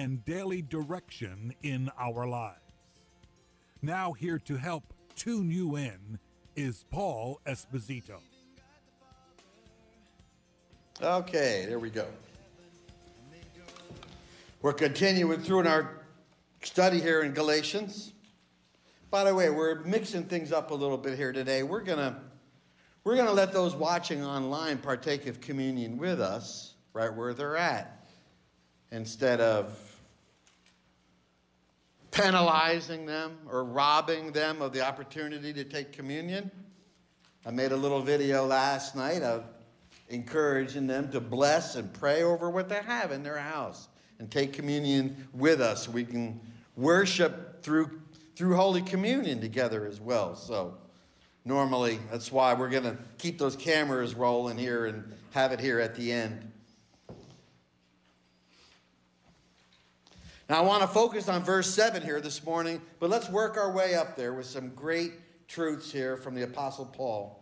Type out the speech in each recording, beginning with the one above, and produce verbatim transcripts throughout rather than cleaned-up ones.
and daily direction in our lives. Now, here to help tune you in is Paul Esposito. Okay, there we go. We're continuing through in our study here in Galatians. By the way, we're mixing things up a little bit here today. We're gonna we're gonna let those watching online partake of communion with us, right where they're at, instead of penalizing them or robbing them of the opportunity to take communion. I made a little video last night of encouraging them to bless and pray over what they have in their house and take communion with us. We can worship through through Holy Communion together as well. So normally, that's why we're going to keep those cameras rolling here and have it here at the end. Now, I want to focus on verse seven here this morning, but let's work our way up there with some great truths here from the Apostle Paul.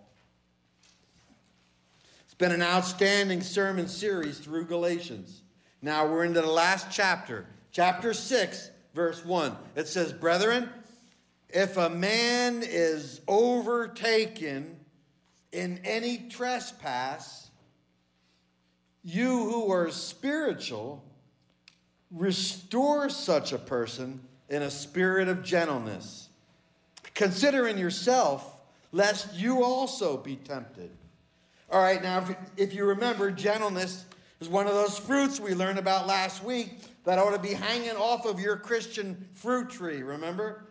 It's been an outstanding sermon series through Galatians. Now we're into the last chapter, chapter six, verse one. It says, "Brethren, if a man is overtaken in any trespass, you who are spiritual, restore such a person in a spirit of gentleness, considering yourself, lest you also be tempted." All right, now, if, if you remember, gentleness is one of those fruits we learned about last week that ought to be hanging off of your Christian fruit tree, remember?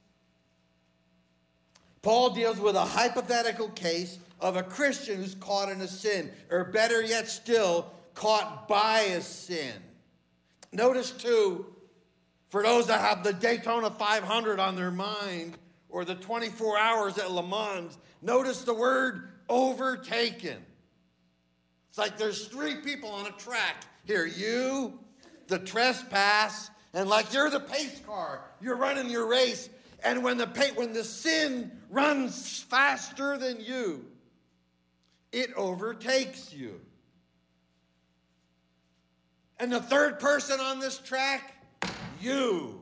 Paul deals with a hypothetical case of a Christian who's caught in a sin, or better yet still, caught by a sin. Notice, too, for those that have the Daytona five hundred on their mind, or the twenty-four hours at Le Mans, notice the word overtaken. It's like there's three people on a track. Here, you, the trespass, and like you're the pace car. You're running your race. And when the when the sin runs faster than you, it overtakes you. And the third person on this track, you.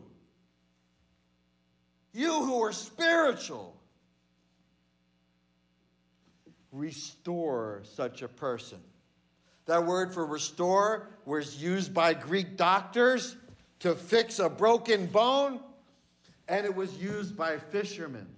You who are spiritual. Restore such a person. That word for restore was used by Greek doctors to fix a broken bone. And it was used by fishermen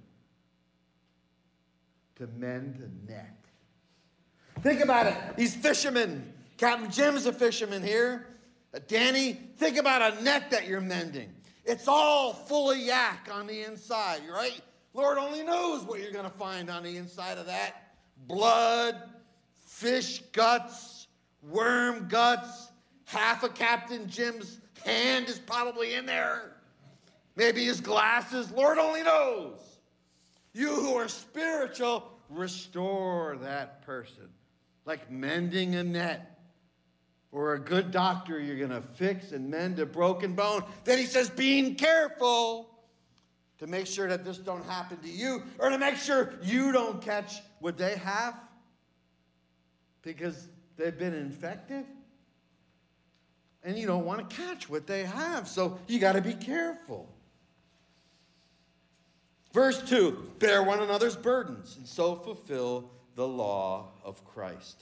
to mend a net. Think about it. These fishermen, Captain Jim's a fisherman here. Uh, Danny, think about a net that you're mending. It's all full of yak on the inside, right? Lord only knows what you're going to find on the inside of that. Blood, fish guts, worm guts. Half of Captain Jim's hand is probably in there. Maybe his glasses. Lord only knows. You who are spiritual, restore that person. Like mending a net. Or a good doctor, you're going to fix and mend a broken bone. Then he says, being careful to make sure that this don't happen to you. Or to make sure you don't catch what they have. Because they've been infected. And you don't want to catch what they have. So you got to be careful. Verse two, bear one another's burdens, and so fulfill the law of Christ.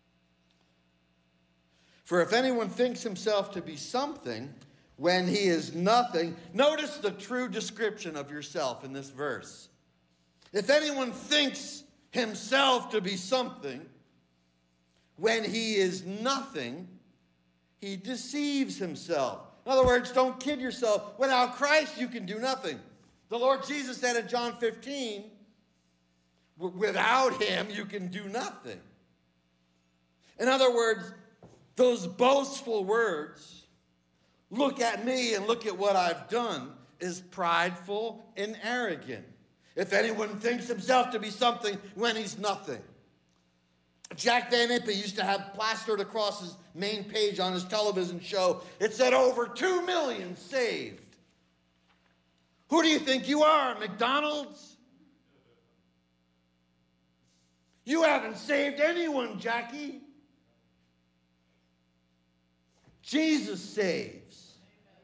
For if anyone thinks himself to be something when he is nothing, notice the true description of yourself in this verse. If anyone thinks himself to be something when he is nothing, he deceives himself. In other words, don't kid yourself. Without Christ, you can do nothing. The Lord Jesus said in John fifteen, without him, you can do nothing. In other words, those boastful words, look at me and look at what I've done, is prideful and arrogant. If anyone thinks himself to be something when he's nothing. Jack Van Impe used to have plastered across his main page on his television show, it said over two million saved. Who do you think you are, McDonald's? You haven't saved anyone, Jackie. Jesus saves.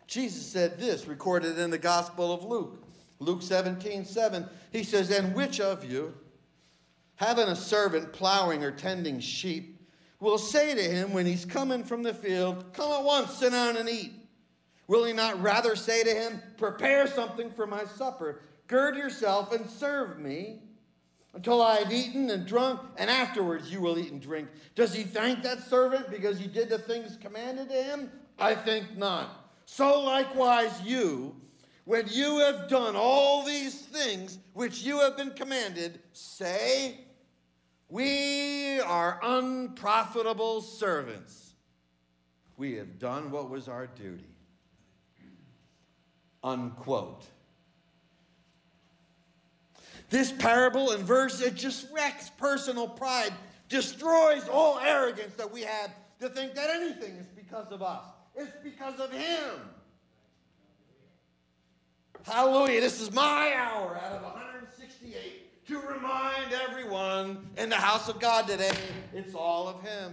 Jesus said this, recorded in the Gospel of Luke. Luke seventeen, seven. He says, and which of you, having a servant plowing or tending sheep, will say to him when he's coming from the field, come at once, sit down and eat? Will he not rather say to him, prepare something for my supper, gird yourself and serve me until I have eaten and drunk, and afterwards you will eat and drink? Does he thank that servant because he did the things commanded to him? I think not. So likewise you, when you have done all these things which you have been commanded, say, we are unprofitable servants. We have done what was our duty. Unquote. This parable and verse, it just wrecks personal pride, destroys all arrogance that we have to think that anything is because of us. It's because of him. Hallelujah. This is my hour out of one hundred sixty-eight to remind everyone in the house of God today, it's all of him.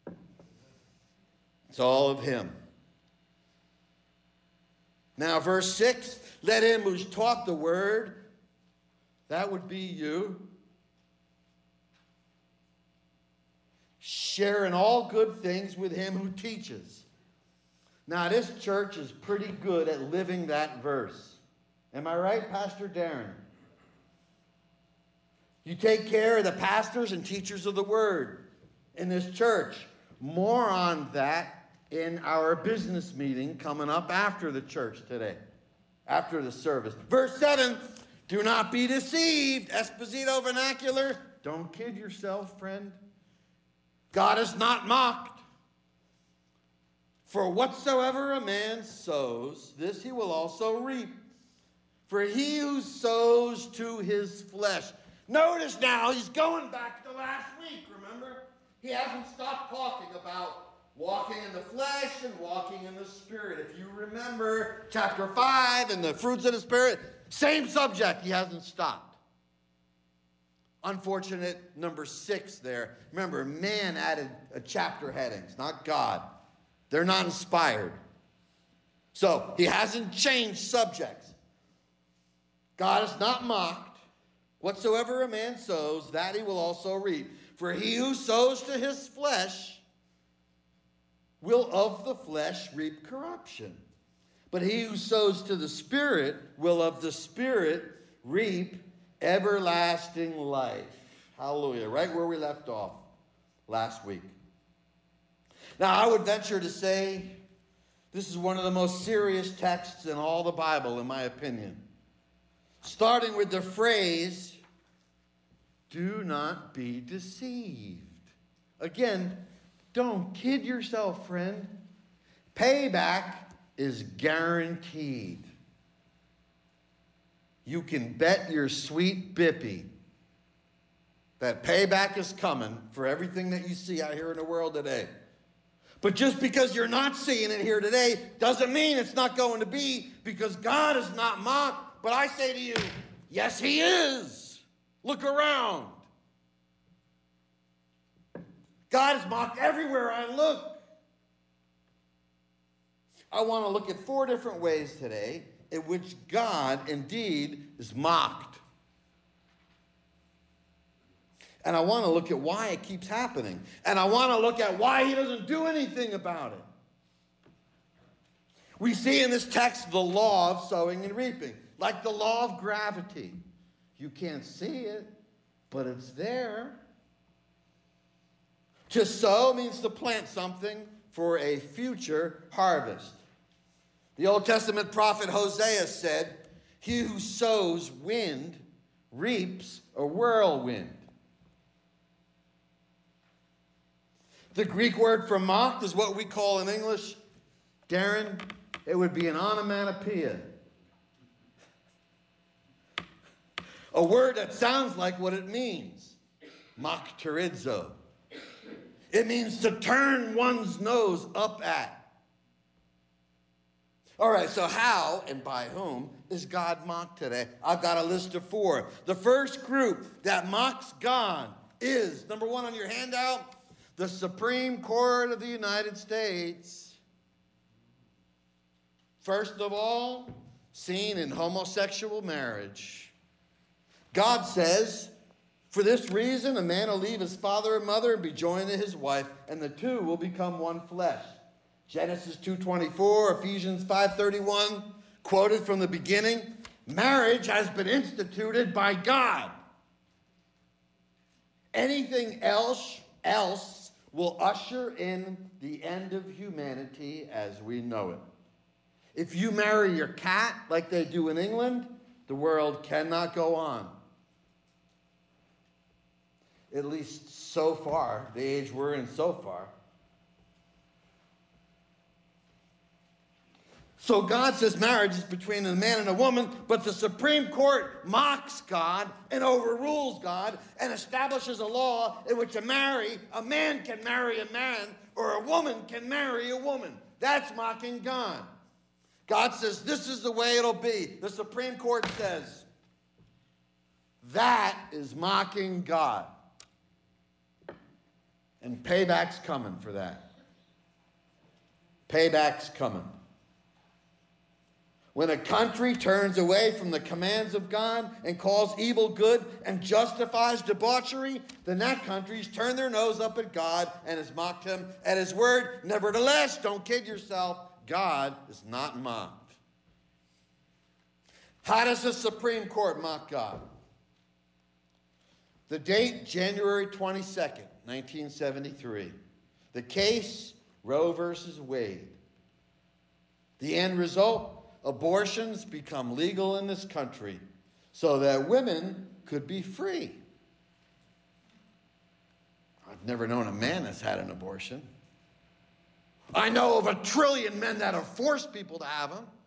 It's all of him. Now, verse six, let him who's taught the word, that would be you, share in all good things with him who teaches. Now, this church is pretty good at living that verse. Am I right, Pastor Darren? You take care of the pastors and teachers of the word in this church. More on that in our business meeting coming up after the church today, after the service. Verse seven, do not be deceived. Esposito vernacular. Don't kid yourself, friend. God is not mocked. For whatsoever a man sows, this he will also reap. For he who sows to his flesh. Notice now, he's going back to last week, remember? He hasn't stopped talking about walking in the flesh and walking in the Spirit. If you remember chapter five and the fruits of the Spirit, same subject, he hasn't stopped. Unfortunate number six there. Remember, man added a chapter headings, not God. They're not inspired. So, he hasn't changed subjects. God is not mocked. Whatsoever a man sows, that he will also reap. For he who sows to his flesh will of the flesh reap corruption. But he who sows to the Spirit will of the Spirit reap everlasting life. Hallelujah. Right where we left off last week. Now, I would venture to say this is one of the most serious texts in all the Bible, in my opinion. Starting with the phrase, do not be deceived. Again, don't kid yourself, friend. Payback is guaranteed. You can bet your sweet bippy that payback is coming for everything that you see out here in the world today. But just because you're not seeing it here today doesn't mean it's not going to be, because God is not mocked. But I say to you, yes, he is. Look around. God is mocked everywhere I look. I want to look at four different ways today in which God indeed is mocked. And I want to look at why it keeps happening. And I want to look at why he doesn't do anything about it. We see in this text the law of sowing and reaping, like the law of gravity. You can't see it, but it's there. To sow means to plant something for a future harvest. The Old Testament prophet Hosea said, he who sows wind reaps a whirlwind. The Greek word for mocked is what we call in English, Darren, it would be an onomatopoeia. A word that sounds like what it means, mockterizo. It means to turn one's nose up at. All right, so how and by whom is God mocked today? I've got a list of four. The first group that mocks God is, number one on your handout, the Supreme Court of the United States. First of all, seen in homosexual marriage. God says, for this reason, a man will leave his father and mother and be joined to his wife, and the two will become one flesh. Genesis two twenty-four, Ephesians five thirty-one, quoted from the beginning, marriage has been instituted by God. Anything else, else will usher in the end of humanity as we know it. If you marry your cat like they do in England, the world cannot go on. At least so far, the age we're in so far. So God says marriage is between a man and a woman, but the Supreme Court mocks God and overrules God and establishes a law in which a marry, a man can marry a man or a woman can marry a woman. That's mocking God. God says this is the way it'll be. The Supreme Court says that is mocking God. And payback's coming for that. Payback's coming. When a country turns away from the commands of God and calls evil good and justifies debauchery, then that country's turned their nose up at God and has mocked him at his word. Nevertheless, don't kid yourself, God is not mocked. How does the Supreme Court mock God? The date, January twenty-second, nineteen seventy-three. The case, Roe versus Wade. The end result, abortions become legal in this country so that women could be free. I've never known a man that's had an abortion. I know of a trillion men that have forced people to have them.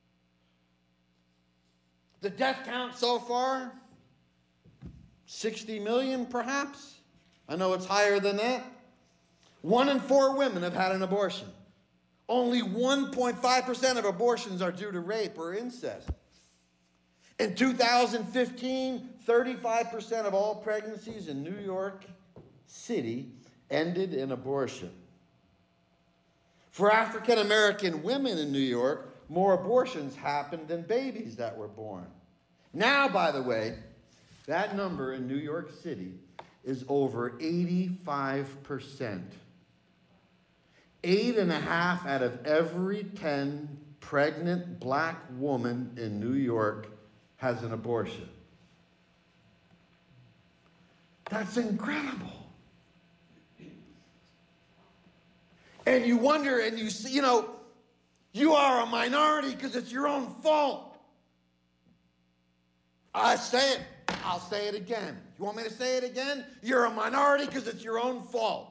The death count so far, sixty million perhaps. I know it's higher than that. One in four women have had an abortion. Only one point five percent of abortions are due to rape or incest. In two thousand fifteen, thirty-five percent of all pregnancies in New York City ended in abortion. For African American women in New York, more abortions happened than babies that were born. Now, by the way, that number in New York City is over eighty-five percent. Eight and a half out of every ten pregnant black woman in New York has an abortion. That's incredible. And you wonder, and you see, you know, you are a minority because it's your own fault. I say it, I'll say it again. You want me to say it again? You're a minority because it's your own fault.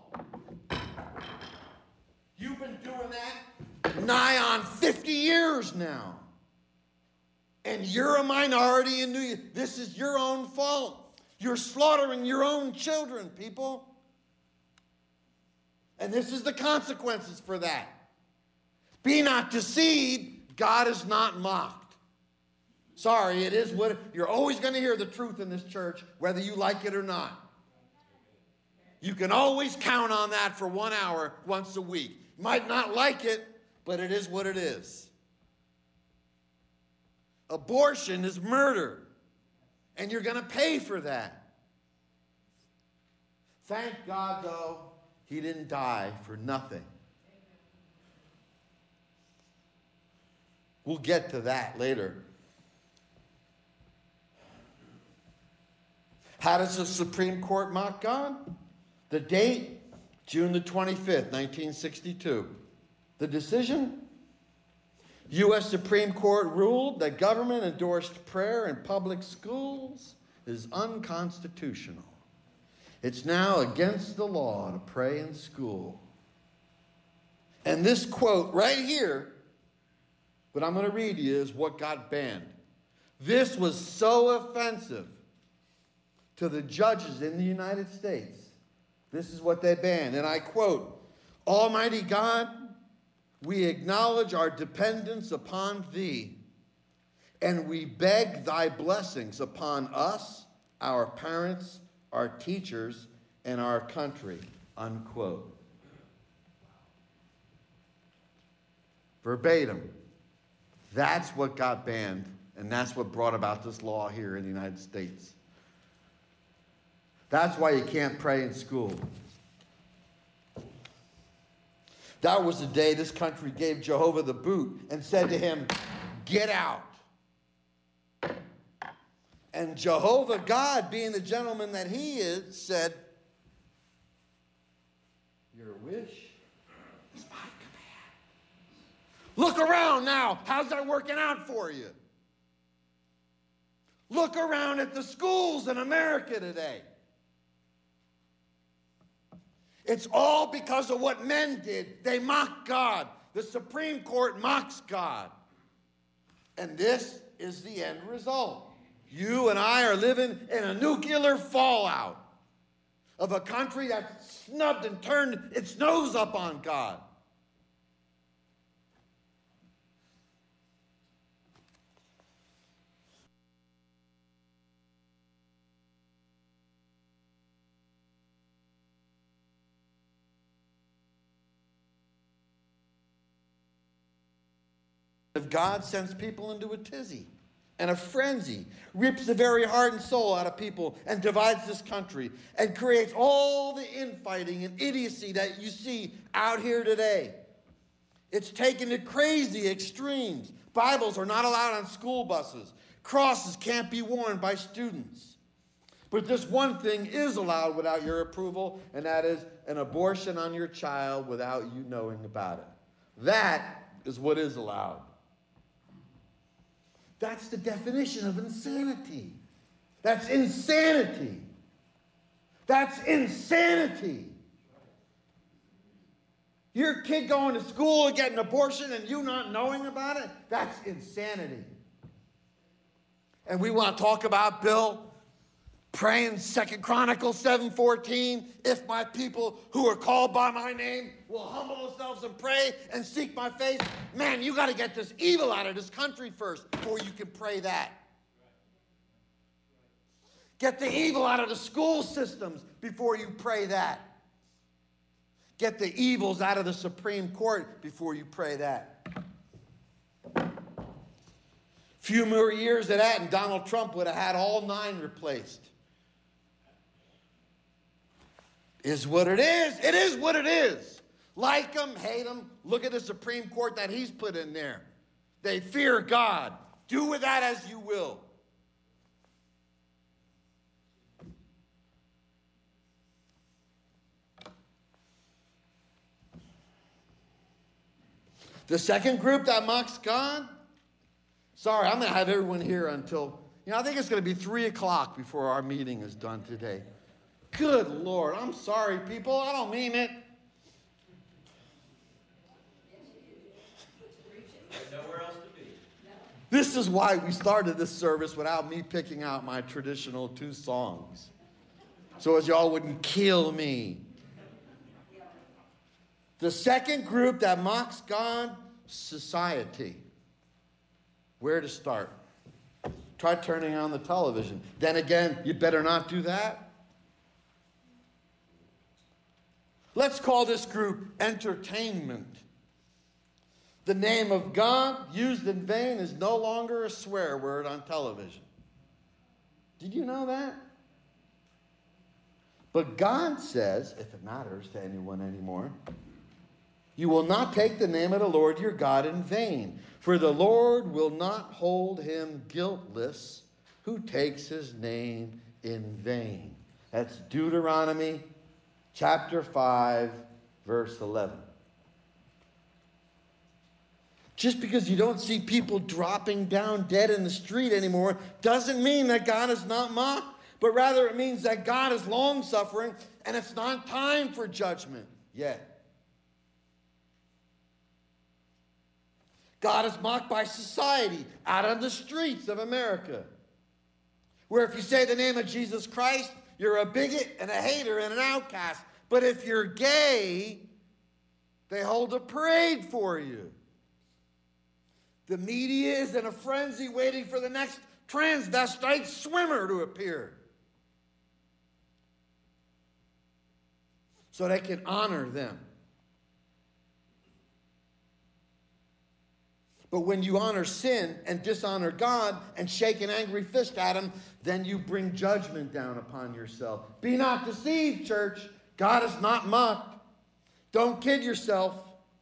You've been doing that nigh on fifty years now. And you're a minority in New York. This is your own fault. You're slaughtering your own children, people. And this is the consequences for that. Be not deceived, God is not mocked. Sorry, it is what, you're always going to hear the truth in this church, whether you like it or not. You can always count on that for one hour once a week. You might not like it, but it is what it is. Abortion is murder, and you're going to pay for that. Thank God, though, he didn't die for nothing. We'll get to that later. How does the Supreme Court mock God? The date, June the twenty-fifth, nineteen sixty-two. The decision? U S Supreme Court ruled that government-endorsed prayer in public schools is unconstitutional. It's now against the law to pray in school. And this quote right here, what I'm going to read to you, is what got banned. This was so offensive to the judges in the United States. This is what they banned, and I quote, "Almighty God, we acknowledge our dependence upon thee, and we beg thy blessings upon us, our parents, our teachers, and our country," unquote. Verbatim. That's what got banned, and that's what brought about this law here in the United States. That's why you can't pray in school. That was the day this country gave Jehovah the boot and said to him, get out. And Jehovah God, being the gentleman that he is, said, your wish is my command. Look around now. How's that working out for you? Look around at the schools in America today. It's all because of what men did. They mocked God. The Supreme Court mocks God. And this is the end result. You and I are living in a nuclear fallout of a country that snubbed and turned its nose up on God. If God sends people into a tizzy and a frenzy, rips the very heart and soul out of people and divides this country and creates all the infighting and idiocy that you see out here today. It's taken to crazy extremes. Bibles are not allowed on school buses. Crosses can't be worn by students. But this one thing is allowed without your approval, and that is an abortion on your child without you knowing about it. That is what is allowed. That's the definition of insanity. That's insanity. That's insanity. Your kid going to school and getting an abortion and you not knowing about it, that's insanity. And we want to talk about Bill praying Second Chronicles seven fourteen, if my people who are called by my name will humble themselves and pray and seek my face. Man, you got to get this evil out of this country first before you can pray that. Get the evil out of the school systems before you pray that. Get the evils out of the Supreme Court before you pray that. Few more years of that and Donald Trump would have had all nine replaced. Is what it is. It is what it is. Like them, hate them. Look at the Supreme Court that he's put in there. They fear God. Do with that as you will. The second group that mocks God, sorry, I'm going to have everyone here until, you know, I think it's going to be three o'clock before our meeting is done today. Good Lord, I'm sorry, people. I don't mean it. Nowhere else to be. This is why we started this service without me picking out my traditional two songs. So as y'all wouldn't kill me. The second group that mocks God, society. Where to start? Try turning on the television. Then again, you better not do that. Let's call this group entertainment. The name of God used in vain is no longer a swear word on television. Did you know that? But God says, if it matters to anyone anymore, you will not take the name of the Lord your God in vain, for the Lord will not hold him guiltless who takes his name in vain. That's Deuteronomy chapter five, verse eleven. Just because you don't see people dropping down dead in the street anymore doesn't mean that God is not mocked, but rather it means that God is long-suffering and it's not time for judgment yet. God is mocked by society out on the streets of America, where if you say the name of Jesus Christ, you're a bigot and a hater and an outcast. But if you're gay, they hold a parade for you. The media is in a frenzy waiting for the next transvestite swimmer to appear, so they can honor them. But when you honor sin and dishonor God and shake an angry fist at him, then you bring judgment down upon yourself. Be not deceived, church. God is not mocked. Don't kid yourself.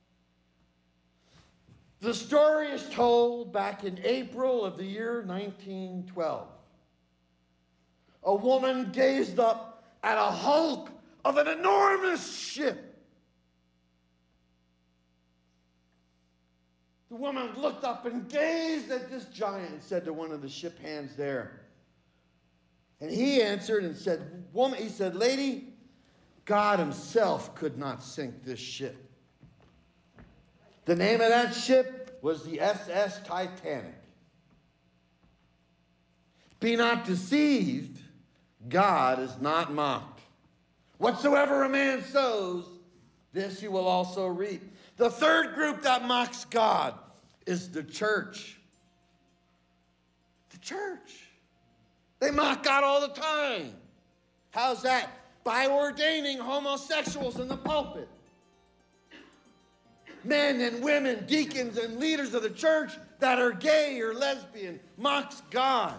The story is told back in April of the year nineteen twelve. A woman gazed up at a hulk of an enormous ship. The woman looked up and gazed at this giant and said to one of the ship hands there. And he answered and said, woman, he said, lady, God himself could not sink this ship. The name of that ship was the S S Titanic. Be not deceived, God is not mocked. Whatsoever a man sows, this he will also reap. The third group that mocks God is the church. The church. They mock God all the time. How's that? By ordaining homosexuals in the pulpit. Men and women, deacons and leaders of the church that are gay or lesbian, mocks God.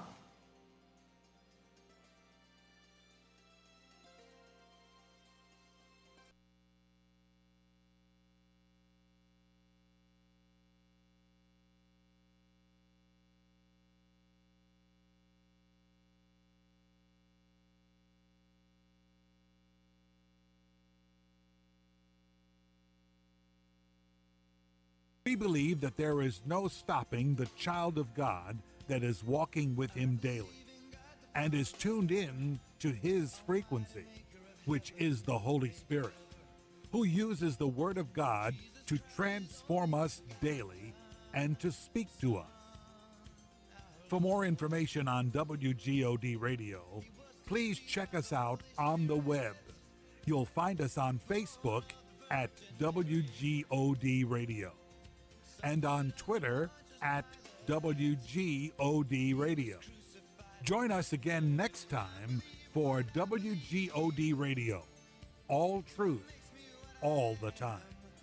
We believe that there is no stopping the child of God that is walking with him daily and is tuned in to his frequency, which is the Holy Spirit, who uses the Word of God to transform us daily and to speak to us. For more information on W G O D Radio, please check us out on the web. You'll find us on Facebook at W G O D Radio and on Twitter at W G O D Radio. Join us again next time for W G O D Radio. All truth, all the time.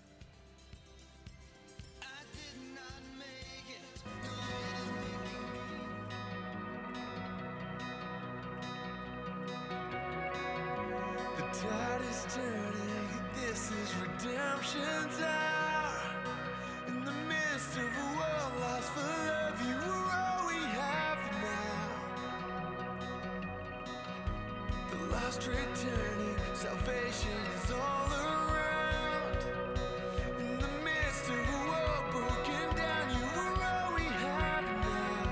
The tide is turning, this is redemption's hour. In the midst of a world lost for love, you are all we have now. The lost returning, salvation is all around. In the midst of a world broken down, you are all we have now.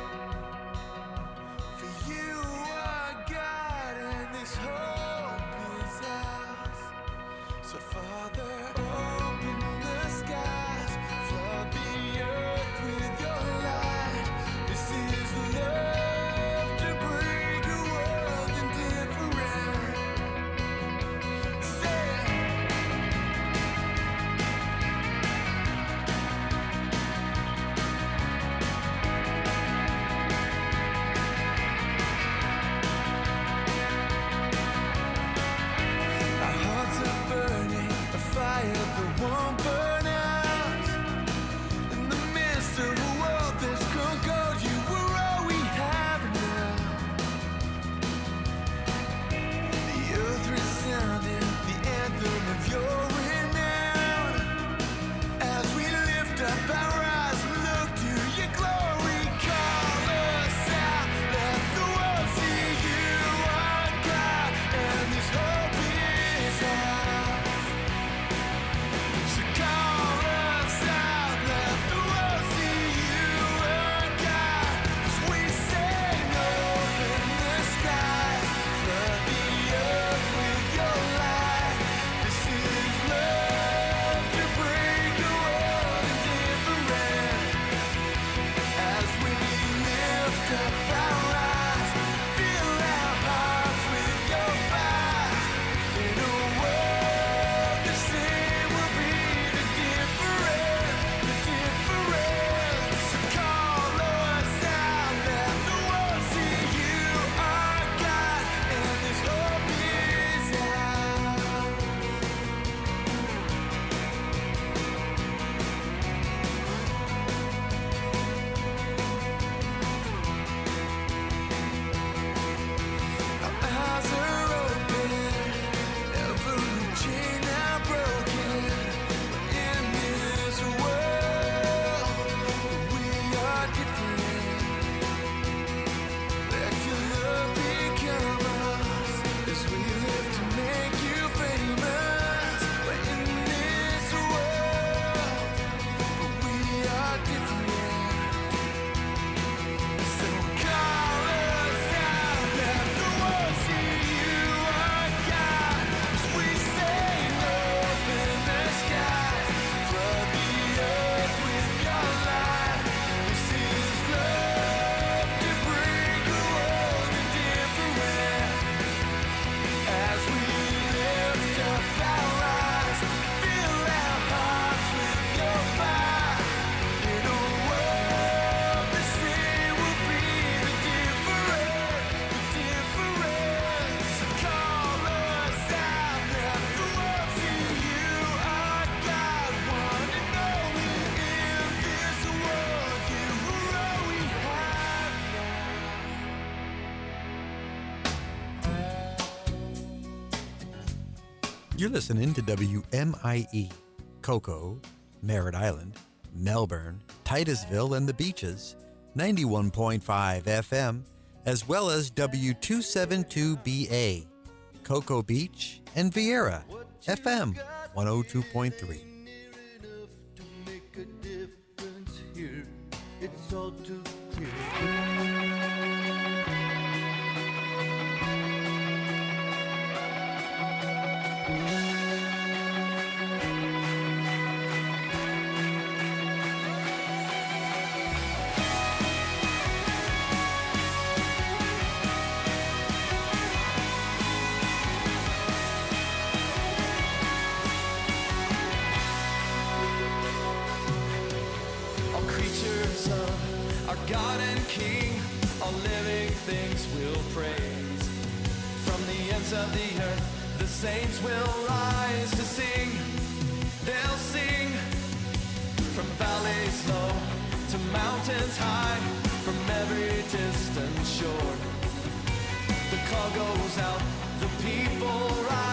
For you are God and this hope is ours. So Father, open the skies, flood the earth with your light. This is love to break a world indifferent. Say You're listening to W M I E, Cocoa, Merritt Island, Melbourne, Titusville, and the Beaches, ninety-one point five F M, as well as W two seventy-two B A, Cocoa Beach, and Vieira, F M one oh two point three. It's all too clear. All creatures of our God and King, all living things will praise. From the ends of the earth, the saints will rise to sing. They'll sing from valleys low to mountains high, from every distant shore. The call goes out, the people rise.